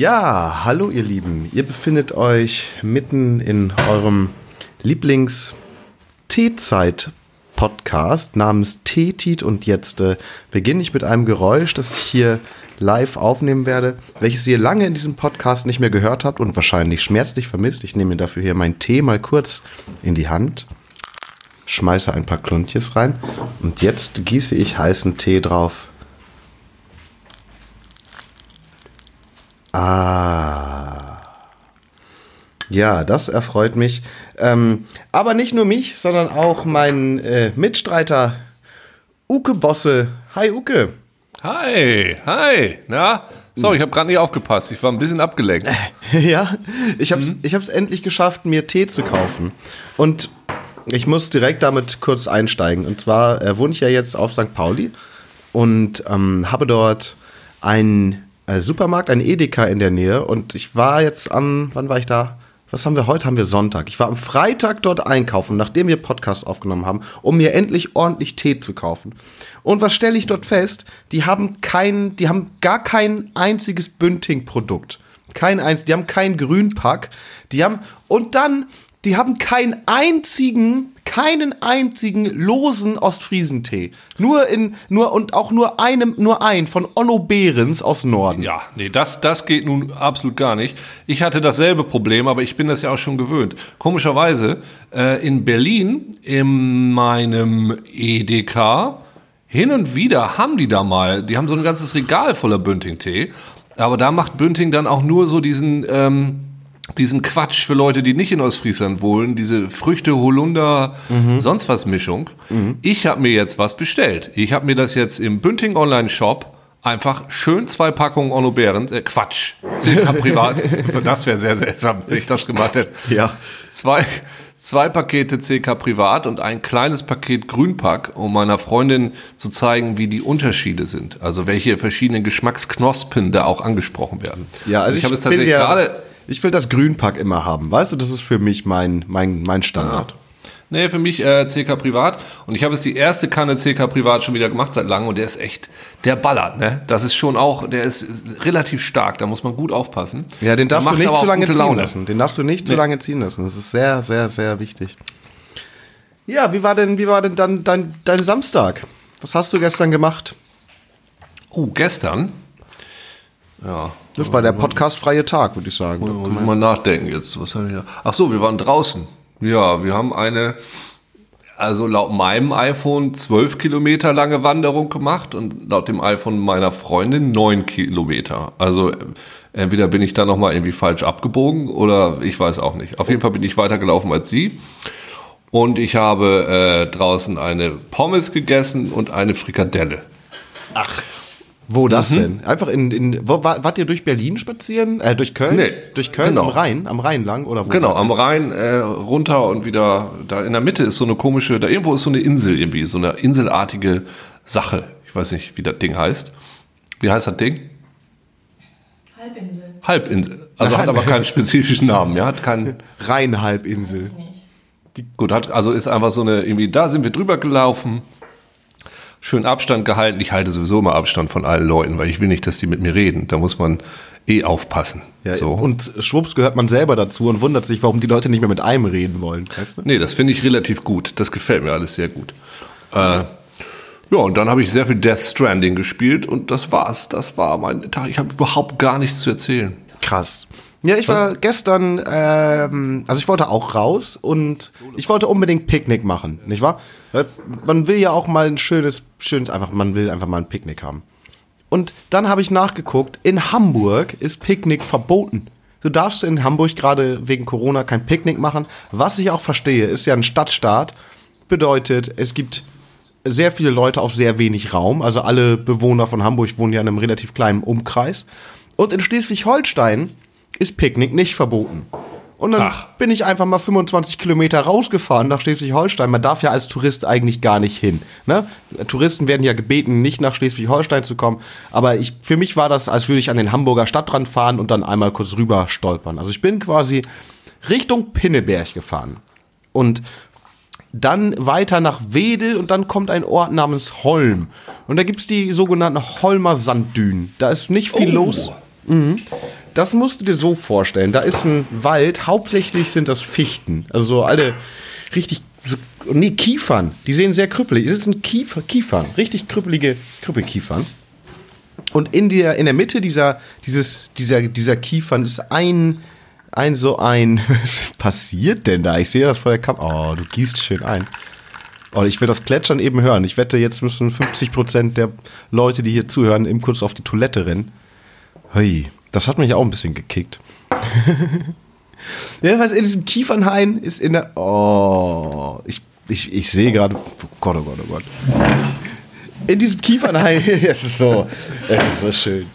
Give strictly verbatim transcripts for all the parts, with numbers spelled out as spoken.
Ja, hallo ihr Lieben. Ihr befindet euch mitten in eurem Lieblings-Teezeit-Podcast namens Teetit und jetzt äh, beginne ich mit einem Geräusch, das ich hier live aufnehmen werde, welches ihr lange in diesem Podcast nicht mehr gehört habt und wahrscheinlich schmerzlich vermisst. Ich nehme mir dafür hier meinen Tee mal kurz in die Hand, schmeiße ein paar Kluntjes rein und jetzt gieße ich heißen Tee drauf. Ah, ja, das erfreut mich. Ähm, aber nicht nur mich, sondern auch meinen äh, Mitstreiter Uke Bosse. Hi Uke. Hi, hi. Na, sorry, ich habe gerade nicht aufgepasst. Ich war ein bisschen abgelenkt. Ja, ich habe es mhm. ich hab's endlich geschafft, mir Tee zu kaufen. Und ich muss direkt damit kurz einsteigen. Und zwar äh, wohne ich ja jetzt auf Sankt Pauli und ähm, habe dort einen Äh, Supermarkt, ein Edeka in der Nähe und ich war jetzt am, wann war ich da? Was haben wir heute? Haben wir Sonntag. Ich war am Freitag dort einkaufen, nachdem wir Podcast aufgenommen haben, um mir endlich ordentlich Tee zu kaufen. Und was stelle ich dort fest? Die haben kein, die haben gar kein einziges Bünding-Produkt. Kein einziges, die haben keinen Grünpack. Die haben, und dann, die haben keinen einzigen, keinen einzigen losen Ostfriesentee. Nur in, nur, und auch nur einem, nur ein von Onno Behrens aus Norden. Ja, nee, das, das geht nun absolut gar nicht. Ich hatte dasselbe Problem, aber ich bin das ja auch schon gewöhnt. Komischerweise, äh, in Berlin, in meinem Edeka, hin und wieder haben die da mal, die haben so ein ganzes Regal voller Bünding-Tee, aber da macht Bünding dann auch nur so diesen, ähm, diesen Quatsch für Leute, die nicht in Ostfriesland wohnen, diese Früchte, Holunder, mhm. sonst was Mischung. Mhm. Ich habe mir jetzt was bestellt. Ich habe mir das jetzt im Bünding Online Shop einfach schön zwei Packungen Onno Behrens, äh Quatsch, C K Privat, das wäre sehr seltsam, wenn ich das gemacht hätte. Ja. Zwei, zwei Pakete C K Privat und ein kleines Paket Grünpack, um meiner Freundin zu zeigen, wie die Unterschiede sind. Also welche verschiedenen Geschmacksknospen da auch angesprochen werden. Ja, also, also ich, ich habe es tatsächlich gerade... Ich will das Grünpack immer haben, weißt du, das ist für mich mein, mein, mein Standard. Ja. Nee, für mich äh, C K Privat. Und ich habe jetzt die erste Kanne C K Privat schon wieder gemacht seit langem und der ist echt, der ballert, ne? Das ist schon auch, der ist, ist relativ stark, da muss man gut aufpassen. Ja, den darfst du nicht zu lange ziehen Laune. lassen. Den darfst du nicht nee. zu lange ziehen lassen. Das ist sehr, sehr, sehr wichtig. Ja, wie war denn, wie war denn dann dein, dein Samstag? Was hast du gestern gemacht? Oh, gestern? Ja. Das war der podcastfreie Tag, würde ich sagen. Muss ich mal nachdenken jetzt. Was haben wir? Ach so, wir waren draußen. Ja, wir haben eine, also laut meinem iPhone zwölf Kilometer lange Wanderung gemacht und laut dem iPhone meiner Freundin neun Kilometer. Also entweder bin ich da nochmal irgendwie falsch abgebogen oder ich weiß auch nicht. Auf jeden Fall bin ich weiter gelaufen als sie. Und ich habe äh, draußen eine Pommes gegessen und eine Frikadelle. Ach. Wo das mhm. denn? Einfach in, in wo, war, wart ihr durch Berlin spazieren? Äh, durch Köln? Nee. Durch Köln genau. am Rhein? Am Rhein lang? Oder wo? Genau, am Rhein äh, runter und wieder, da in der Mitte ist so eine komische, da irgendwo ist so eine Insel irgendwie, so eine inselartige Sache. Ich weiß nicht, wie das Ding heißt. Wie heißt das Ding? Halbinsel. Halbinsel. Also hat aber keinen spezifischen Namen, ja? Hat keinen. Rheinhalbinsel. Die, gut, hat, also ist einfach so eine, irgendwie, da sind wir drüber gelaufen. Schön Abstand gehalten. Ich halte sowieso immer Abstand von allen Leuten, weil ich will nicht, dass die mit mir reden. Da muss man eh aufpassen. Ja, so. Und schwupps gehört man selber dazu und wundert sich, warum die Leute nicht mehr mit einem reden wollen. Weißt du? Nee, das finde ich relativ gut. Das gefällt mir alles sehr gut. Äh, ja, und dann habe ich sehr viel Death Stranding gespielt und das war's. Das war mein Tag. Ich habe überhaupt gar nichts zu erzählen. Krass. Ja, ich war Was? gestern, ähm, also ich wollte auch raus und ich wollte unbedingt Picknick machen, nicht wahr? Man will ja auch mal ein schönes, schönes, einfach, man will einfach mal ein Picknick haben. Und dann habe ich nachgeguckt, in Hamburg ist Picknick verboten. Du darfst in Hamburg gerade wegen Corona kein Picknick machen. Was ich auch verstehe, ist ja ein Stadtstaat, bedeutet, es gibt sehr viele Leute auf sehr wenig Raum, also alle Bewohner von Hamburg wohnen ja in einem relativ kleinen Umkreis. Und in Schleswig-Holstein ist Picknick nicht verboten. Und dann Ach. bin ich einfach mal fünfundzwanzig Kilometer rausgefahren nach Schleswig-Holstein. Man darf ja als Tourist eigentlich gar nicht hin. Ne? Touristen werden ja gebeten, nicht nach Schleswig-Holstein zu kommen. Aber ich, für mich war das, als würde ich an den Hamburger Stadtrand fahren und dann einmal kurz rüber stolpern. Also ich bin quasi Richtung Pinneberg gefahren. Und dann weiter nach Wedel und dann kommt ein Ort namens Holm. Und da gibt's die sogenannten Holmer Sanddünen. Da ist nicht viel oh. los. Mhm. das musst du dir so vorstellen. Da ist ein Wald, hauptsächlich sind das Fichten. Also so alle richtig, so, nee, Kiefern. Die sehen sehr krüppelig. Das sind Kiefer, Kiefern, richtig krüppelige Krüppelkiefern. Und in der, in der Mitte dieser, dieses, dieser, dieser Kiefern ist ein, ein so ein, was passiert denn da? Ich sehe das vor der Kamera. Oh, du gießt schön ein. Oh, ich will das Plätschern eben hören. Ich wette, jetzt müssen fünfzig Prozent der Leute, die hier zuhören, eben kurz auf die Toilette rennen. Hui, das hat mich auch ein bisschen gekickt. Jedenfalls in diesem Kiefernhain ist in der, oh, ich, ich, ich sehe gerade, oh Gott, oh Gott, oh Gott. In diesem Kiefernhain, es ist so, es ist so schön.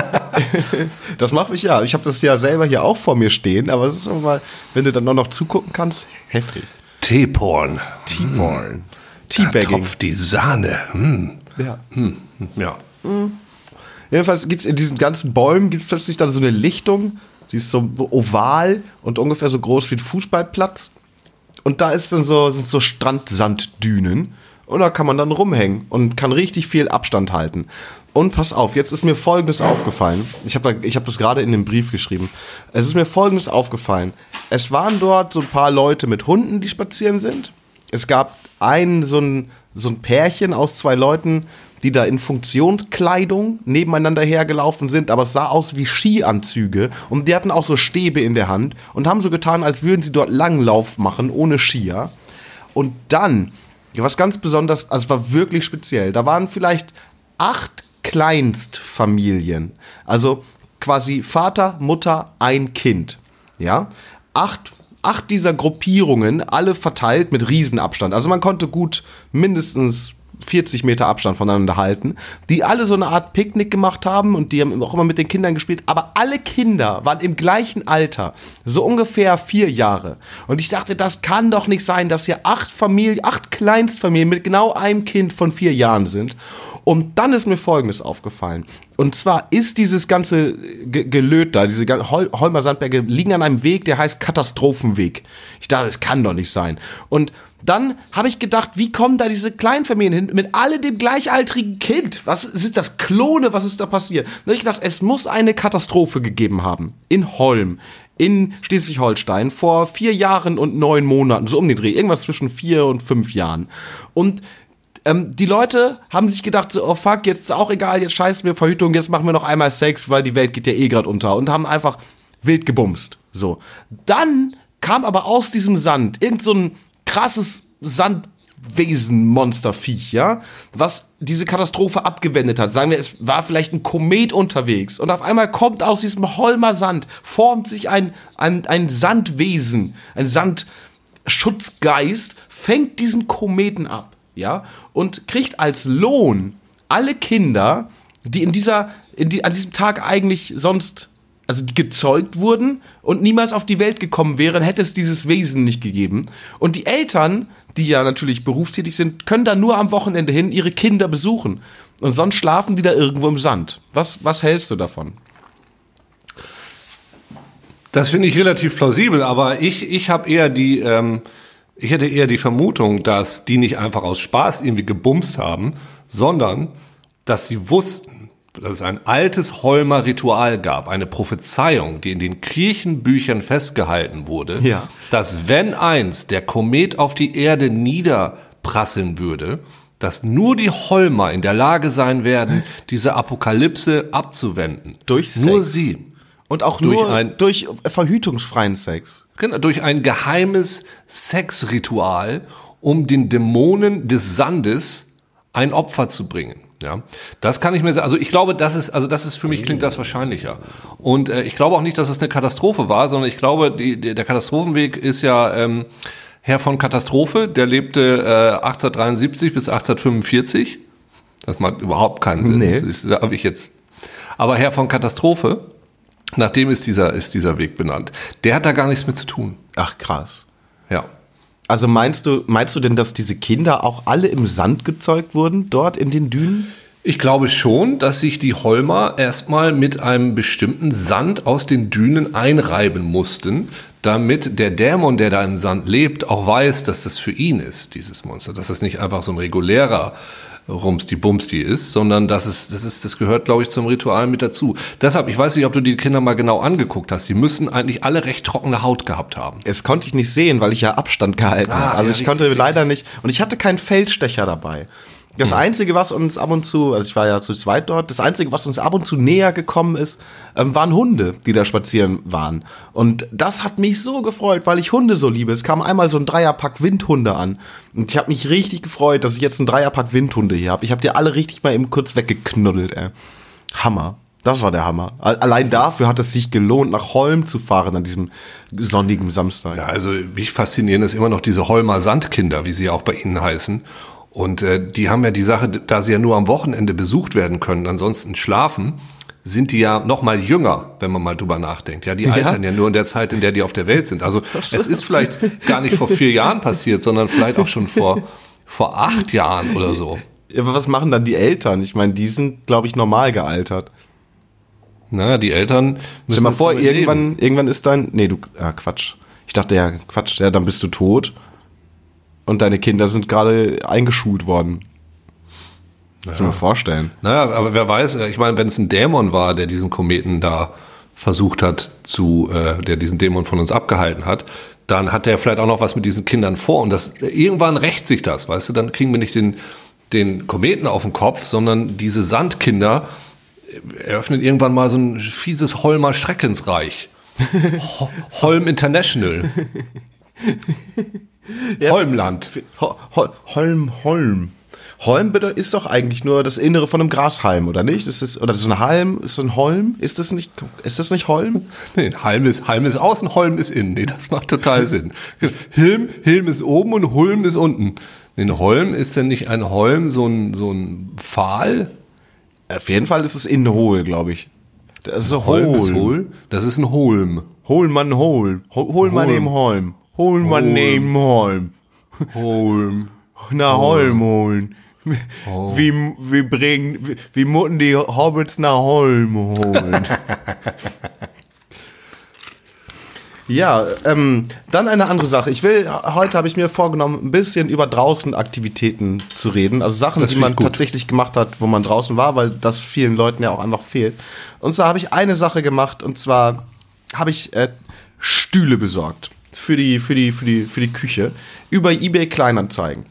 Das macht mich ja, ich habe das ja selber hier auch vor mir stehen, aber es ist immer mal, wenn du dann nur noch zugucken kannst, heftig. Teeporn. Teeporn. Teabagging. Da tropft die Sahne. Hm. Ja. Hm. Ja. Mhm. Jedenfalls gibt es in diesen ganzen Bäumen gibt's plötzlich dann so eine Lichtung, die ist so oval und ungefähr so groß wie ein Fußballplatz. Und da ist dann so, sind so Strandsanddünen. Und da kann man dann rumhängen und kann richtig viel Abstand halten. Und pass auf, jetzt ist mir Folgendes aufgefallen. Ich habe da, ich hab das gerade in dem Brief geschrieben. Es ist mir Folgendes aufgefallen. Es waren dort so ein paar Leute mit Hunden, die spazieren sind. Es gab ein so ein, so ein Pärchen aus zwei Leuten, die da in Funktionskleidung nebeneinander hergelaufen sind, aber es sah aus wie Skianzüge und die hatten auch so Stäbe in der Hand und haben so getan, als würden sie dort Langlauf machen, ohne Skier. Und dann, was ganz besonders, also es war wirklich speziell, da waren vielleicht acht Kleinstfamilien, also quasi Vater, Mutter, ein Kind, ja, acht Acht dieser Gruppierungen, alle verteilt mit Riesenabstand. Also man konnte gut mindestens vierzig Meter Abstand voneinander halten, die alle so eine Art Picknick gemacht haben und die haben auch immer mit den Kindern gespielt, aber alle Kinder waren im gleichen Alter, so ungefähr vier Jahre. Und ich dachte, das kann doch nicht sein, dass hier acht Familien, acht Kleinstfamilien mit genau einem Kind von vier Jahren sind. Und dann ist mir Folgendes aufgefallen. Und zwar ist dieses ganze G- Gelöt da, diese Hol- Holmer Sandberge liegen an einem Weg, der heißt Katastrophenweg. Ich dachte, das kann doch nicht sein. Und dann habe ich gedacht, wie kommen da diese Kleinfamilien hin mit alle dem gleichaltrigen Kind? Was sind das Klone? Was ist da passiert? Dann habe ich gedacht, es muss eine Katastrophe gegeben haben. In Holm, in Schleswig-Holstein, vor vier Jahren und neun Monaten, so um den Dreh, irgendwas zwischen vier und fünf Jahren. Und ähm, die Leute haben sich gedacht, so, oh fuck, jetzt ist auch egal, jetzt scheißen wir Verhütung, jetzt machen wir noch einmal Sex, weil die Welt geht ja eh gerade unter. Und haben einfach wild gebumst. So. Dann kam aber aus diesem Sand irgend so ein krasses Sandwesen-Monsterviech, ja, was diese Katastrophe abgewendet hat. Sagen wir, es war vielleicht ein Komet unterwegs und auf einmal kommt aus diesem Holmer Sand, formt sich ein, ein, ein Sandwesen, ein Sandschutzgeist, fängt diesen Kometen ab, ja, und kriegt als Lohn alle Kinder, die in dieser, in die, an diesem Tag eigentlich sonst, also die gezeugt wurden und niemals auf die Welt gekommen wären, hätte es dieses Wesen nicht gegeben. Und die Eltern, die ja natürlich berufstätig sind, können da nur am Wochenende hin ihre Kinder besuchen. Und sonst schlafen die da irgendwo im Sand. Was, was hältst du davon? Das finde ich relativ plausibel, aber ich, ich habe eher die, ähm, ich hätte eher die Vermutung, dass die nicht einfach aus Spaß irgendwie gebumst haben, sondern dass sie wussten, dass es ein altes Holmer Ritual gab, eine Prophezeiung, die in den Kirchenbüchern festgehalten wurde, ja. dass wenn einst der Komet auf die Erde niederprasseln würde, dass nur die Holmer in der Lage sein werden, diese Apokalypse abzuwenden. Durch Sex. Nur sie. Und auch durch nur ein, durch verhütungsfreien Sex. Genau, durch ein geheimes Sexritual, um den Dämonen des Sandes ein Opfer zu bringen. Ja, das kann ich mir sagen. Also ich glaube, das ist, also das ist für mich klingt das wahrscheinlicher. Und äh, ich glaube auch nicht, dass es eine Katastrophe war, sondern ich glaube, die, der Katastrophenweg ist ja ähm, Herr von Katastrophe, der lebte äh, achtzehnhundertdreiundsiebzig bis achtzehnhundertfünfundvierzig. Das macht überhaupt keinen Sinn. Nee. Das ist, da habe ich jetzt. Aber Herr von Katastrophe, nach dem ist dieser ist dieser Weg benannt. Der hat da gar nichts mit zu tun. Ach krass. Ja. Also meinst du, meinst du denn, dass diese Kinder auch alle im Sand gezeugt wurden, dort in den Dünen? Ich glaube schon, dass sich die Holmer erstmal mit einem bestimmten Sand aus den Dünen einreiben mussten, damit der Dämon, der da im Sand lebt, auch weiß, dass das für ihn ist, dieses Monster. Dass das nicht einfach so ein regulärer Rumsti Bumsti ist, sondern das ist, das ist, das gehört, glaube ich, zum Ritual mit dazu. Deshalb, ich weiß nicht, ob du die Kinder mal genau angeguckt hast. Die müssen eigentlich alle recht trockene Haut gehabt haben. Das konnte ich nicht sehen, weil ich ja Abstand gehalten Ah, habe. Also ja, ich richtig, konnte richtig. leider nicht, und ich hatte keinen Feldstecher dabei. Das Einzige, was uns ab und zu, also ich war ja zu zweit dort, das Einzige, was uns ab und zu näher gekommen ist, ähm, waren Hunde, die da spazieren waren. Und das hat mich so gefreut, weil ich Hunde so liebe. Es kam einmal so ein Dreierpack Windhunde an. Und ich habe mich richtig gefreut, dass ich jetzt einen Dreierpack Windhunde hier habe. Ich habe die alle richtig mal eben kurz weggeknuddelt, ey. Hammer. Das war der Hammer. Allein dafür hat es sich gelohnt, nach Holm zu fahren an diesem sonnigen Samstag. Ja, also mich faszinieren ist immer noch diese Holmer Sandkinder, wie sie ja auch bei Ihnen heißen. Und äh, die haben ja die Sache, da sie ja nur am Wochenende besucht werden können, ansonsten schlafen, sind die ja noch mal jünger, wenn man mal drüber nachdenkt. Ja, die Ja. altern ja nur in der Zeit, in der die auf der Welt sind. Also es ist vielleicht gar nicht vor vier Jahren passiert, sondern vielleicht auch schon vor, vor acht Jahren oder so. Ja, aber was machen dann die Eltern? Ich meine, die sind, glaube ich, normal gealtert. Naja, die Eltern müssen Stell dir mal jetzt vor, damit irgendwann, leben. irgendwann ist dein, nee, du, ah, Quatsch. Ich dachte, ja, Quatsch, ja, dann bist du tot und deine Kinder sind gerade eingeschult worden. Kannst du dir mal vorstellen. Naja, aber wer weiß, ich meine, wenn es ein Dämon war, der diesen Kometen da versucht hat zu, äh, der diesen Dämon von uns abgehalten hat, dann hat der vielleicht auch noch was mit diesen Kindern vor und das, irgendwann rächt sich das, weißt du, dann kriegen wir nicht den, den Kometen auf den Kopf, sondern diese Sandkinder eröffnen irgendwann mal so ein fieses Holmer Schreckensreich. Ho- Holm International. Ja, Holmland. Ho Ho Holm, Holm. Holm bitte ist doch eigentlich nur das Innere von einem Grashalm, oder nicht? Ist das, oder das ist ein Halm, ist das ein Holm? Ist das nicht, ist das nicht Holm? Nee, Halm ist, Halm ist außen, Holm ist innen. Nee, das macht total Sinn. Hilm, Hilm ist oben und Hulm ist unten. Nee, ein Holm ist denn nicht ein Holm, so ein, so ein Pfahl? Auf jeden Fall ist es innen hohl, glaube ich. Das ist so Holm ist hohl. hohl? Das ist ein Holm. Hol man hol. Hol, hol man Holm. neben Holm. Hol man Holm. neben Holm. Holm. Na, Holm holen. Oh. Wie, wie bringen, wie, wie mutten die Hobbits nach Holm holen. Ja, ähm, dann eine andere Sache. Ich will, heute habe ich mir vorgenommen, ein bisschen über draußen Aktivitäten zu reden. Also Sachen, Das die finde man ich gut. tatsächlich gemacht hat, wo man draußen war, weil das vielen Leuten ja auch einfach fehlt. Und zwar habe ich eine Sache gemacht, und zwar habe ich äh, Stühle besorgt für die, für die, für die, für die Küche über eBay Kleinanzeigen.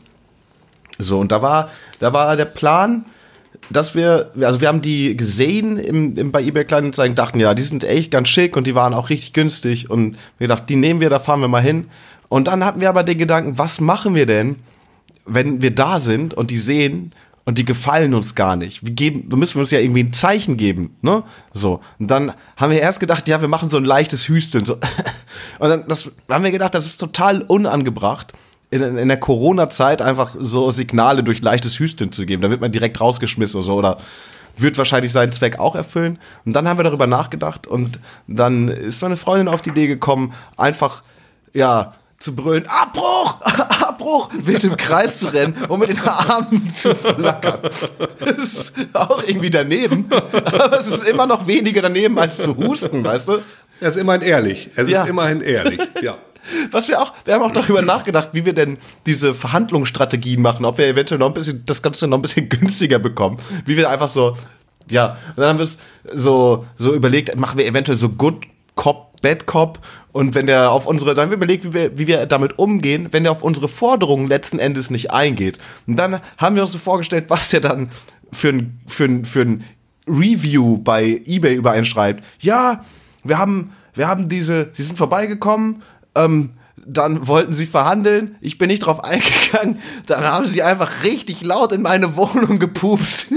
So, und da war, da war der Plan, dass wir, also wir haben die gesehen im, im, bei eBay Kleinanzeigen, dachten, ja, die sind echt ganz schick und die waren auch richtig günstig und wir dachten, die nehmen wir, da fahren wir mal hin. Und dann hatten wir aber den Gedanken, was machen wir denn, wenn wir da sind und die sehen und die gefallen uns gar nicht? Wir geben, wir müssen uns ja irgendwie ein Zeichen geben, ne? So. Und dann haben wir erst gedacht, ja, wir machen so ein leichtes Hüsteln, so. Und dann das, haben wir gedacht, das ist total unangebracht, in, in der Corona-Zeit einfach so Signale durch leichtes Hüsteln zu geben. Da wird man direkt rausgeschmissen oder so, oder wird wahrscheinlich seinen Zweck auch erfüllen. Und dann haben wir darüber nachgedacht und dann ist meine Freundin auf die Idee gekommen, einfach, ja, zu brüllen, Abbruch, Abbruch, wild im Kreis zu rennen und mit den Armen zu flackern. Das ist auch irgendwie daneben, aber es ist immer noch weniger daneben als zu husten, weißt du? Er ist immerhin ehrlich. Es Ja. ist immerhin ehrlich, ja. Was wir auch, wir haben auch darüber nachgedacht, wie wir denn diese Verhandlungsstrategien machen, ob wir eventuell noch ein bisschen, das Ganze noch ein bisschen günstiger bekommen. Wie wir einfach so, ja, und dann haben wir es so, so überlegt, machen wir eventuell so Good Cop, Bad Cop, und wenn der auf unsere, dann haben wir überlegt, wie wir, wie wir damit umgehen, wenn der auf unsere Forderungen letzten Endes nicht eingeht. Und dann haben wir uns so vorgestellt, was der dann für ein, für ein, für ein Review bei eBay übereinschreibt. Ja, wir haben, wir haben diese, sie sind vorbeigekommen, ähm, dann wollten sie verhandeln, ich bin nicht drauf eingegangen, dann haben sie einfach richtig laut in meine Wohnung gepupst.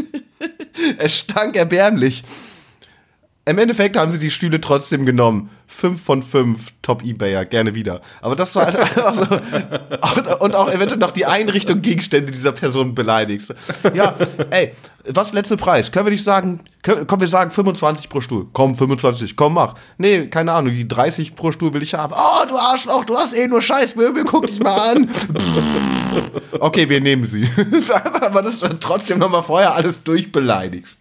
Es stank erbärmlich. Im Endeffekt haben sie die Stühle trotzdem genommen. Fünf von fünf Top-Ebayer, gerne wieder. Aber das war halt einfach so. Und auch eventuell noch die Einrichtung Gegenstände dieser Person beleidigst. Ja, ey, was letzte Preis? Können wir nicht sagen, können, komm, wir sagen fünfundzwanzig pro Stuhl. Komm, fünfundzwanzig, komm, mach. Nee, keine Ahnung, die dreißig pro Stuhl will ich haben. Oh, du Arschloch, du hast eh nur Scheißmöbel, guck dich mal an. Okay, wir nehmen sie. Aber das dann trotzdem nochmal vorher alles durchbeleidigst.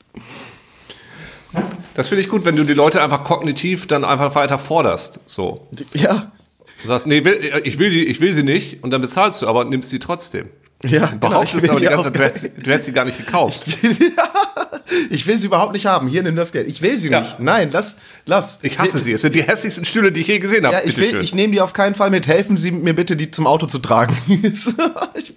Das finde ich gut, wenn du die Leute einfach kognitiv dann einfach weiter forderst. So. Ja. Du sagst, nee, will, ich, will die, ich will sie nicht und dann bezahlst du, aber nimmst sie trotzdem. Ja, Du behauptest genau, aber die ich will ganze Zeit, du hättest, sie- du hättest sie gar nicht gekauft. Ich will sie überhaupt nicht haben. Hier, nimm das Geld. Ich will sie Ja. nicht. Nein, lass, lass. Ich hasse sie. Es sind die hässlichsten Stühle, die ich je gesehen habe. Ja, ich, Bitte will, schön. ich nehme die auf keinen Fall mit. Helfen Sie mir bitte, die zum Auto zu tragen. ich,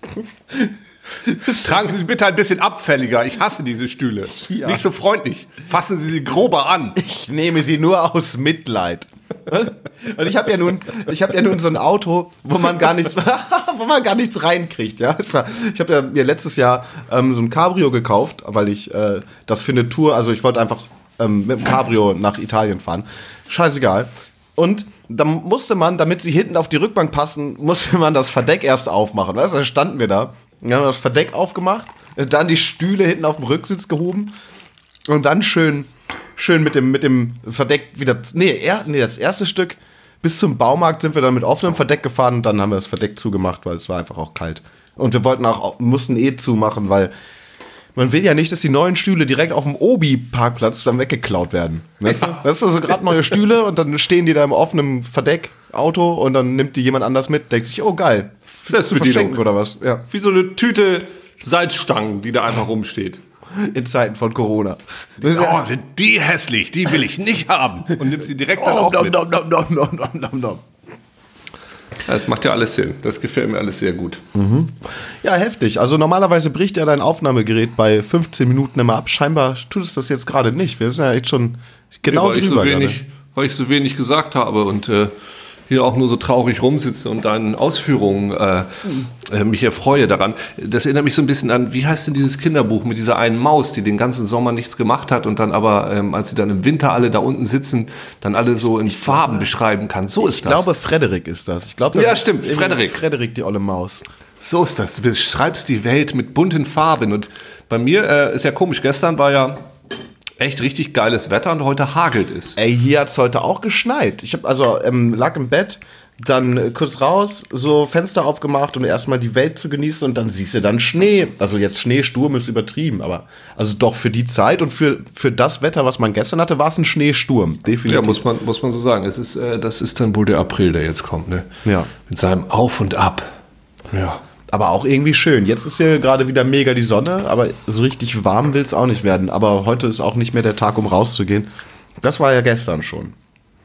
Tragen Sie sie bitte ein bisschen abfälliger. Ich hasse diese Stühle. Ja. Nicht so freundlich. Fassen Sie sie grober an. ich nehme sie nur aus Mitleid. Und ich habe ja nun, ich habe ja nun so ein Auto, wo man gar nichts, wo man gar nichts reinkriegt. Ja, ich habe ja mir letztes Jahr ähm, so ein Cabrio gekauft, weil ich äh, das für eine Tour, also ich wollte einfach ähm, mit dem Cabrio nach Italien fahren. Scheißegal. Und dann musste man, damit sie hinten auf die Rückbank passen, musste man das Verdeck erst aufmachen. Weißt du, da standen wir da, dann haben wir das Verdeck aufgemacht, dann die Stühle hinten auf dem Rücksitz gehoben und dann schön schön mit dem, mit dem Verdeck wieder, nee, er, nee, das erste Stück bis zum Baumarkt sind wir dann mit offenem Verdeck gefahren und dann haben wir das Verdeck zugemacht, weil es war einfach auch kalt. Und wir wollten auch, mussten eh zumachen, weil man will ja nicht, dass die neuen Stühle direkt auf dem Obi-Parkplatz dann weggeklaut werden. Weißt du? Weißt du, so gerade neue Stühle und dann stehen die da im offenen Verdeck-Auto und dann nimmt die jemand anders mit, denkt sich, oh geil, zu verschenken oder was. Ja. Wie so eine Tüte Salzstangen, die da einfach rumsteht. In Zeiten von Corona. Oh, sind die hässlich, die will ich nicht haben. Und nimm sie direkt dann Oh, auch nom, mit. nom, nom, nom, nom, nom, nom, nom. Das macht ja alles Sinn. Das gefällt mir alles sehr gut. Ja, heftig. Also normalerweise bricht ja dein Aufnahmegerät bei fünfzehn Minuten immer ab. Scheinbar tut es das jetzt gerade nicht. Wir sind ja echt schon genau nee, weil, ich drüber. so wenig, weil ich so wenig gesagt habe und äh, hier auch nur so traurig rumsitze und deinen Ausführungen äh, äh, mich erfreue daran. Das erinnert mich so ein bisschen an, wie heißt denn dieses Kinderbuch mit dieser einen Maus, die den ganzen Sommer nichts gemacht hat und dann aber, ähm, als sie dann im Winter alle da unten sitzen, dann alle so in Farben beschreiben kann. So ist Ich das. glaube, Frederik ist das. Ich glaube, das Ja, ist stimmt, irgendwie Frederik. Frederik, die olle Maus. So ist das. Du beschreibst die Welt mit bunten Farben. Und bei mir äh, ist ja komisch, gestern war ja echt richtig geiles Wetter und heute hagelt es. Ey, hier hat's heute auch geschneit. Ich habe also ähm, lag im Bett, dann äh, kurz raus, so Fenster aufgemacht, um erstmal die Welt zu genießen und dann siehst du dann Schnee. Also jetzt Schneesturm ist übertrieben, aber also doch für die Zeit und für, für das Wetter, was man gestern hatte, war es ein Schneesturm. Definitiv. Ja, muss man, muss man so sagen. Es ist, äh, das ist dann wohl der April, der jetzt kommt, ne? Ja. Mit seinem Auf und Ab. Ja. Aber auch irgendwie schön. Jetzt ist hier gerade wieder mega die Sonne, aber so richtig warm will es auch nicht werden. Aber heute ist auch nicht mehr der Tag, um rauszugehen. Das war ja gestern schon.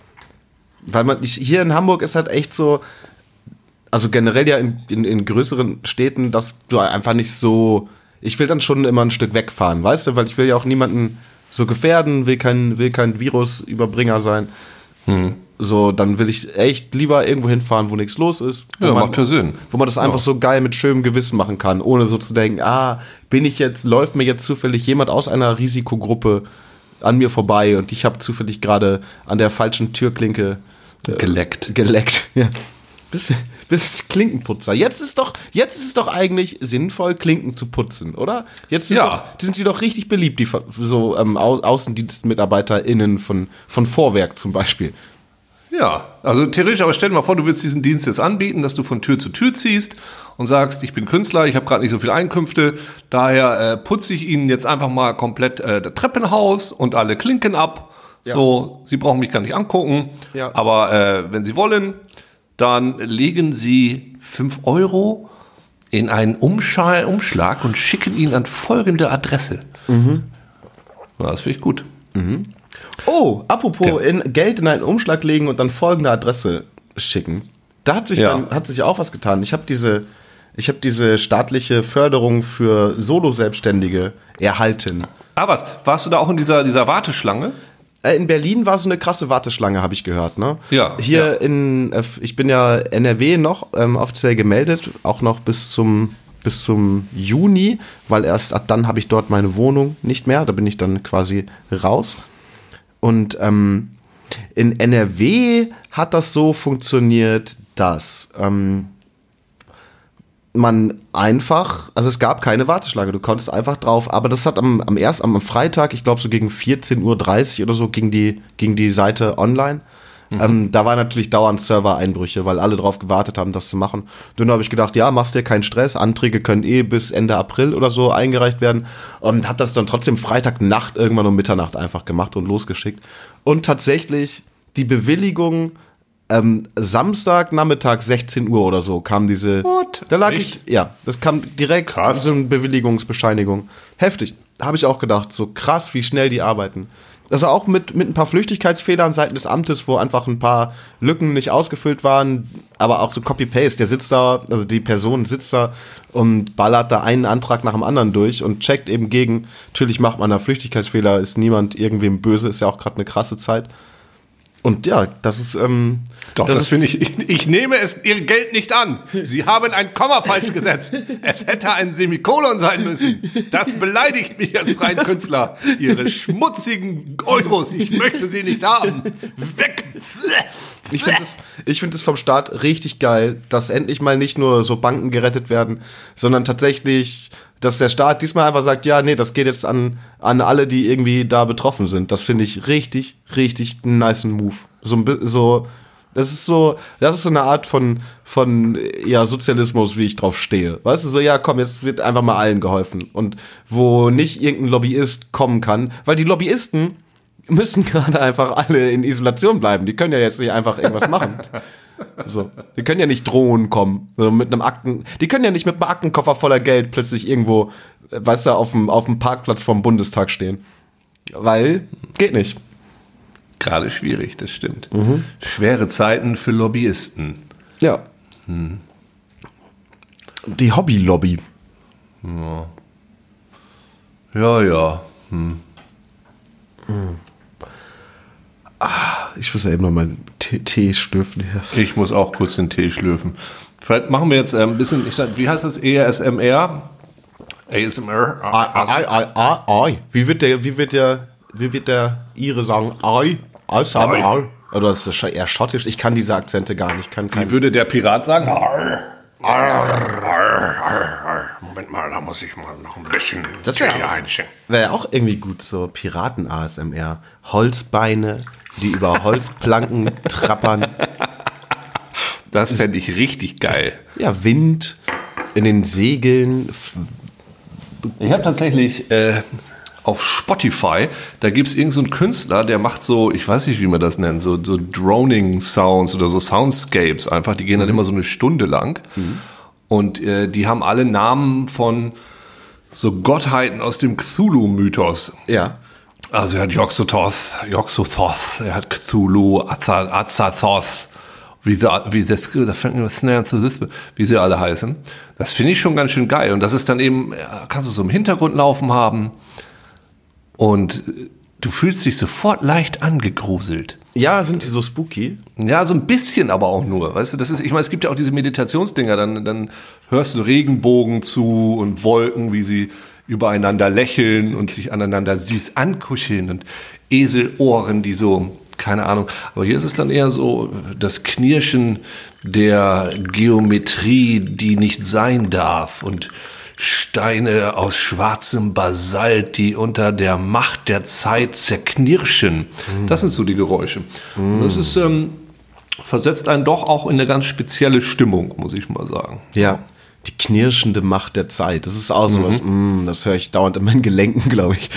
Weil man hier in Hamburg ist halt echt so, also generell ja in, in, in größeren Städten, dass du einfach nicht so, ich will dann schon immer ein Stück wegfahren, weißt du, weil ich will ja auch niemanden so gefährden, will kein, will kein Virusüberbringer sein. Hm. So, dann will ich echt lieber irgendwo hinfahren, wo nichts los ist. Wo Ja, man, macht ja Sinn. Wo man das einfach Ja. so geil mit schönem Gewissen machen kann, ohne so zu denken, ah, bin ich jetzt, läuft mir jetzt zufällig jemand aus einer Risikogruppe an mir vorbei und ich habe zufällig gerade an der falschen Türklinke äh, Geleckt. Geleckt, ja. Bist, bist Klinkenputzer. Jetzt ist doch, jetzt ist es doch eigentlich sinnvoll, Klinken zu putzen, oder? Jetzt sind, Ja. doch, die sind die doch richtig beliebt, die Ver- so ähm, Au- AußendienstmitarbeiterInnen von, von Vorwerk zum Beispiel. Ja, also theoretisch, aber stell dir mal vor, du willst diesen Dienst jetzt anbieten, dass du von Tür zu Tür ziehst und sagst, ich bin Künstler, ich habe gerade nicht so viele Einkünfte, daher äh, putze ich Ihnen jetzt einfach mal komplett äh, das Treppenhaus und alle Klinken ab. Ja. So, Sie brauchen mich gar nicht angucken, Ja. aber äh, wenn Sie wollen, dann legen Sie fünf Euro in einen Umschal, Umschlag und schicken ihn an folgende Adresse. Mhm. Ja, das finde ich gut. Oh, apropos Ja. in Geld in einen Umschlag legen und dann folgende Adresse schicken. Da hat sich, Ja. bei, hat sich auch was getan. Ich habe diese, ich habe diese staatliche Förderung für Solo-Selbstständige erhalten. Ah, was? Warst du da auch in dieser, dieser Warteschlange? Äh, In Berlin war so eine krasse Warteschlange, habe ich gehört. Ne? Ja, Hier ja. in, äh, ich bin ja N R W noch ähm, offiziell gemeldet, auch noch bis zum bis zum Juni, weil erst ab dann habe ich dort meine Wohnung nicht mehr. Da bin ich dann quasi raus. Und ähm, in N R W hat das so funktioniert, dass ähm, man einfach, also es gab keine Warteschlange, du konntest einfach drauf, aber das hat am, am erst am Freitag, ich glaube so gegen vierzehn Uhr dreißig oder so, ging die, ging die Seite online. Mhm. Ähm, da war natürlich dauernd Servereinbrüche, weil alle drauf gewartet haben, das zu machen. Dann habe ich gedacht, ja, machst dir keinen Stress, Anträge können eh bis Ende April oder so eingereicht werden und habe das dann trotzdem Freitagnacht irgendwann um Mitternacht einfach gemacht und losgeschickt. Und tatsächlich, die Bewilligung ähm, Samstag, Nachmittag, sechzehn Uhr oder so kam diese. What? Da lag Echt? ich, ja, das kam direkt, Krass. so eine Bewilligungsbescheinigung. Heftig. Habe ich auch gedacht, so krass, wie schnell die arbeiten. Also auch mit, mit ein paar Flüchtigkeitsfehlern seitens des Amtes, wo einfach ein paar Lücken nicht ausgefüllt waren, aber auch so Copy-Paste. Der sitzt da, also die Person sitzt da und ballert da einen Antrag nach dem anderen durch und checkt eben gegen. Natürlich macht man da Flüchtigkeitsfehler, ist niemand irgendwem böse, ist ja auch gerade eine krasse Zeit. Und ja, das ist, ähm, Doch, das, ist- finde ich, ich. Ich nehme es Ihr Geld nicht an. Sie haben ein Komma falsch gesetzt. Es hätte ein Semikolon sein müssen. Das beleidigt mich als freien Künstler. Ihre schmutzigen Euros, ich möchte sie nicht haben. Weg. Ich finde es ich find es vom Staat richtig geil, dass endlich mal nicht nur so Banken gerettet werden, sondern tatsächlich, dass der Staat diesmal einfach sagt, ja, nee, das geht jetzt an, an alle, die irgendwie da betroffen sind. Das finde ich richtig, richtig einen nicen Move. So, ein bi- so, das ist so, das ist so eine Art von, von, ja, Sozialismus, wie ich drauf stehe. Weißt du, so, ja, komm, jetzt wird einfach mal allen geholfen. Und wo nicht irgendein Lobbyist kommen kann, weil die Lobbyisten müssen gerade einfach alle in Isolation bleiben. Die können ja jetzt nicht einfach irgendwas machen. So, die können ja nicht drohen kommen, so mit einem Akten. Die können ja nicht mit einem Aktenkoffer voller Geld plötzlich irgendwo, äh, weißt du, auf dem auf dem Parkplatz vom Bundestag stehen, weil geht nicht. Gerade schwierig, das stimmt. Schwere Zeiten für Lobbyisten. Ja. Die Hobby-Lobby. Ja, ja. Ich muss ja eben noch mal einen Tee, Tee schlürfen hier. Ich muss auch kurz den Tee schlürfen. Vielleicht machen wir jetzt äh, ein bisschen, ich sag, wie heißt das? E S M R? A S M R? Ai, ai, ai, ai. Wie wird der, wie wird der, wie wird der Ire sagen? Ai, ai, sagen, Ai. ai. Oder ist das eher schottisch? Ich kann diese Akzente gar nicht. Ich kann Wie kein. würde der Pirat sagen? Moment mal, da muss ich mal noch ein bisschen Das wär- Tee einschenken. Wäre ja auch irgendwie gut, so Piraten-A S M R. Holzbeine, die über Holzplanken trappern. Das fände ich richtig geil. Ja, Wind in den Segeln. F- Ich habe tatsächlich äh, auf Spotify, da gibt es irgendeinen so einen Künstler, der macht so, ich weiß nicht, wie man das nennt, so, so Droning-Sounds oder so Soundscapes einfach, die gehen dann immer so eine Stunde lang. Und äh, die haben alle Namen von so Gottheiten aus dem Cthulhu-Mythos. Ja. Also er hat Yog-Sothoth, Yog-Sothoth, er hat Cthulhu, Aza- Azathoth, wie sie, wie das, da fängt mir was näher zu das, wie sie alle heißen. Das finde ich schon ganz schön geil. Und das ist dann eben, ja, kannst du so im Hintergrund laufen haben und du fühlst dich sofort leicht angegruselt. Ja, sind die so spooky? Ja, so ein bisschen aber auch nur, weißt du, das ist, ich meine, es gibt ja auch diese Meditationsdinger, dann, dann hörst du Regenbogen zu und Wolken, wie sie übereinander lächeln und sich aneinander süß ankuscheln und Eselohren, die so, keine Ahnung, aber hier ist es dann eher so das Knirschen der Geometrie, die nicht sein darf und Steine aus schwarzem Basalt, die unter der Macht der Zeit zerknirschen. Das sind so die Geräusche. Und das ist, ähm, versetzt einen doch auch in eine ganz spezielle Stimmung, muss ich mal sagen. Ja. Die knirschende Macht der Zeit. Das ist auch so was, mm, das höre ich dauernd in meinen Gelenken, glaube ich.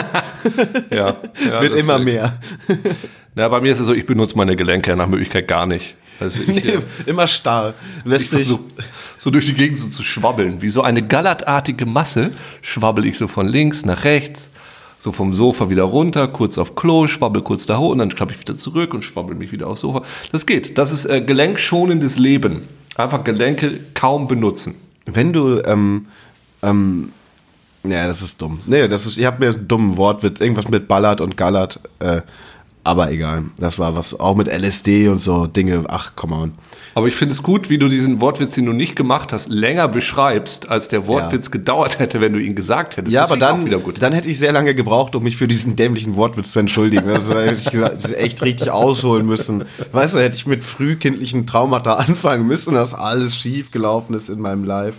Ja, ja, Wird das, immer äh, mehr. Na, bei mir ist es so, ich benutze meine Gelenke nach Möglichkeit gar nicht. Also ich, Nee, äh, immer starr. Lässt sich. so, so durch die Gegend so zu schwabbeln. Wie so eine gallertartige Masse schwabbel ich so von links nach rechts, so vom Sofa wieder runter, kurz auf Klo, schwabbel kurz da hoch und dann klappe ich wieder zurück und schwabbel mich wieder aufs Sofa. Das geht. Das ist äh, gelenkschonendes Leben. Einfach Gelenke kaum benutzen. Wenn du, ähm, ähm, ja, das ist dumm. Nee, das ist, ich habe mir einen dummen Wortwitz, irgendwas mit Ballert und Gallert, äh, aber egal. Das war was, auch mit L S D und so Dinge, ach, come on. Aber ich finde es gut, wie du diesen Wortwitz, den du nicht gemacht hast, länger beschreibst, als der Wortwitz Ja. gedauert hätte, wenn du ihn gesagt hättest. Ja, Das aber finde ich dann, auch wieder gut. dann hätte ich sehr lange gebraucht, um mich für diesen dämlichen Wortwitz zu entschuldigen. Das war ehrlich gesagt, das ist echt richtig ausholen müssen. Weißt du, hätte ich mit frühkindlichen Traumata anfangen müssen, dass alles schief gelaufen ist in meinem Life.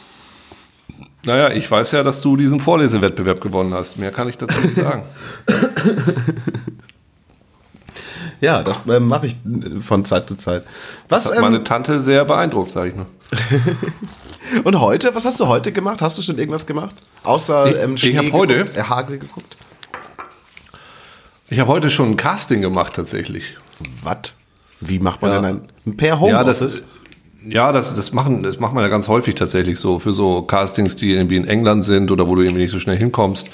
Naja, ich weiß ja, dass du diesen Vorlesewettbewerb gewonnen hast. Mehr kann ich dazu nicht sagen. Ja, das äh, mache ich von Zeit zu Zeit. Was, Hat ähm, meine Tante sehr beeindruckt, sage ich nur. und heute, was hast du heute gemacht? Hast du schon irgendwas gemacht? Außer Ich- ähm, ich Schnee hab heute- geguckt, äh, Hagel geguckt? Ich habe heute schon ein Casting gemacht, tatsächlich. Was? Wie macht man Ja. denn ein per Ja, Homeoffice? das ist, ja, das, das, machen, das macht man ja ganz häufig tatsächlich so. Für so Castings, die irgendwie in England sind oder wo du irgendwie nicht so schnell hinkommst.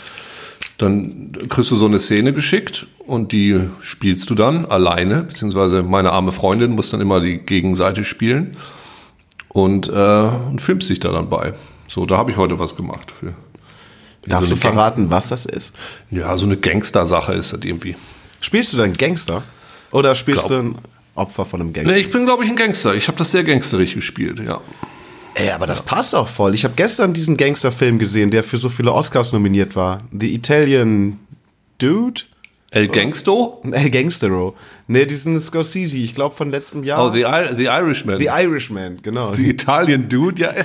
Dann kriegst du so eine Szene geschickt und die spielst du dann alleine, beziehungsweise meine arme Freundin muss dann immer die Gegenseite spielen und, äh, und filmst dich da dann bei. So, da habe ich heute was gemacht. Für Darfst so du eine verraten, was das ist? Gang- Ja, so eine Gangster-Sache ist das irgendwie. Spielst du dann Gangster? Oder spielst Glaub- du ein Opfer von einem Gangster? Nee, ich bin, glaube ich, ein Gangster. Ich habe das sehr gangsterig gespielt, ja. Ey, aber das passt auch voll. Ich habe gestern diesen Gangsterfilm gesehen, der für so viele Oscars nominiert war. The Italian Dude? El Gangsto? El Gangstero. Nee, diesen Scorsese, ich glaube von letztem Jahr. Oh, The, I- The Irishman. The Irishman, genau. The Italian Dude, ja.